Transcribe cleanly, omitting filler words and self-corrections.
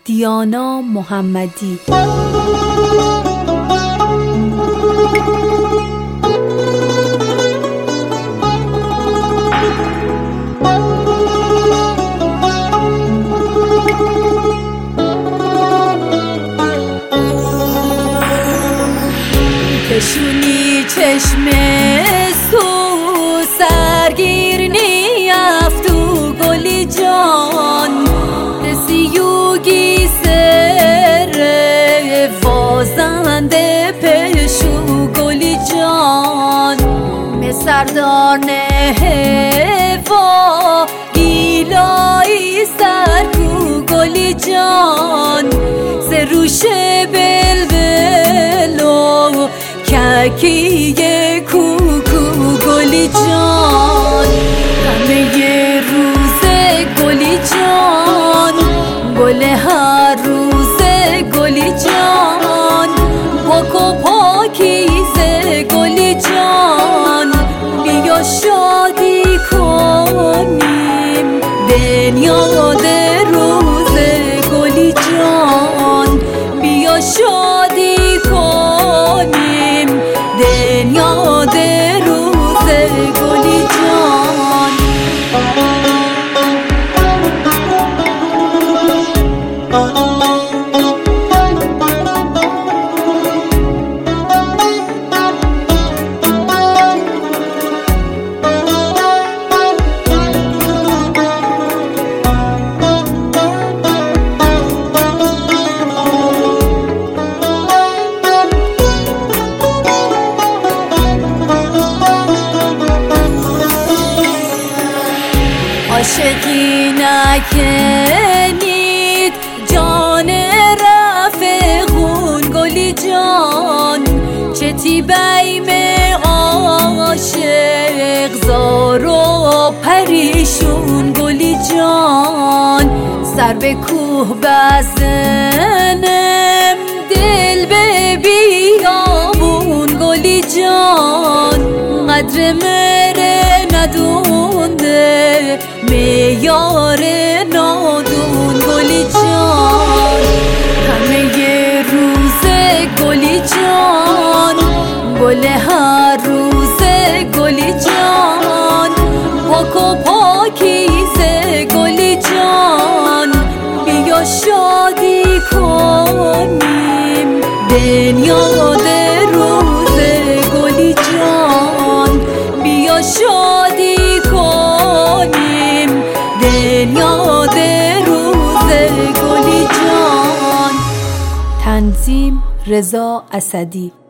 دیانا محمدی. کشونی چشم سو سرگیر نیفتو گلی جان سیوگی سر وازنده پشو گلی جان مسردار نهوا گیلایی سرکو گلی جان سروش بلبلو ککیه کوکو گلی جان همه یه روزه گلی جان گل هر روزه گلی جان پاک و پاکیزه گلی جان بیا شادی کنیم بنیاد روزه گلی جان بیا شادی کنیم بنیاد روزه گلی جان عاشقی نکنید جان رفقون گلی جان چتی بیم عاشق زار و پریشون گلی جان سر به کوه بزنم دل به بیابون گلی جان قدر مره ندونده میار نادون گلی جان همه یه روزه گلی جان گل هر روزه گلی جان پاک و پاکیزه گلی جان بیا شادی کنیم بنیاد روزه گلی جان بیا شادی کنیم بنیاد روزه گلی جان. تنظیم رضا اسدی.